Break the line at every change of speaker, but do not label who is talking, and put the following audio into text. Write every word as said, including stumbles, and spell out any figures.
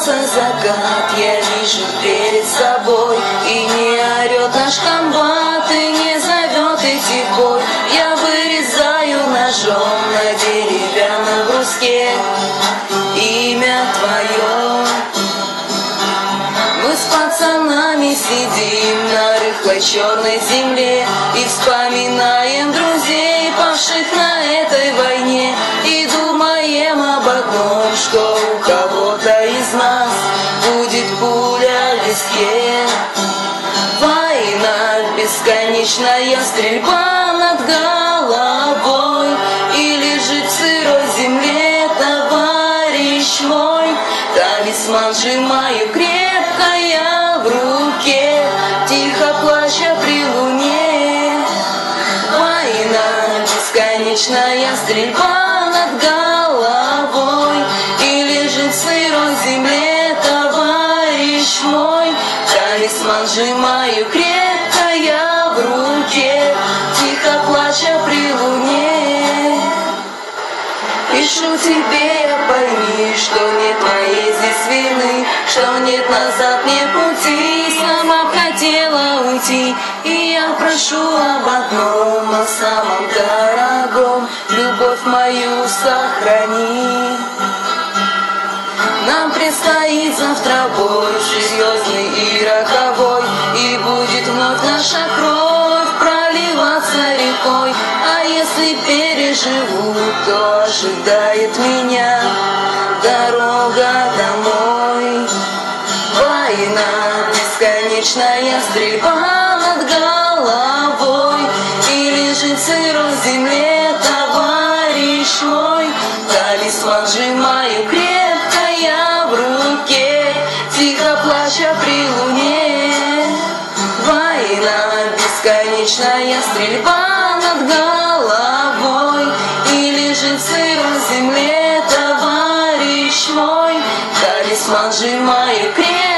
Садится закат, я вижу перед собой, и не орет наш комбат, и не зовет идти в бой. Я вырезаю ножом на деревянном бруске имя твое. Мы с пацанами сидим на рыхлой черной земле и вспоминаем друзей, павших на этой войне, и думаем об одном, что у кого-то из нас будет пуля в виске. Война, бесконечная стрельба над головой, и лежит в сырой земле товарищ мой. Талисман сжимаю крепко я в руке, тихо плача при луне. Война, бесконечная стрельба над головой, и лежит в сырой земле товарищ мой. Талисман сжимаю крепко я в руке, тихо плача при луне. Пишу тебе, пойми, что нет моей здесь вины, что нет назад, нет пути, сама хотела уйти. И я прошу об одном, о самом дорогом, любовь мою сохрани. Нам предстоит завтра бой, серьезный и роковой, и будет вновь наша кровь проливаться рекой. А если переживу, то ожидает меня дорога домой. Война, бесконечная стрельба над головой, и лежит в сырой земле товарищ мой. Талисман сжимаю крепко я в руке, тихо плача при луне. Война, бесконечная стрельба над головой, и лежит в сырой земле товарищ мой. Талисман сжимаю крепко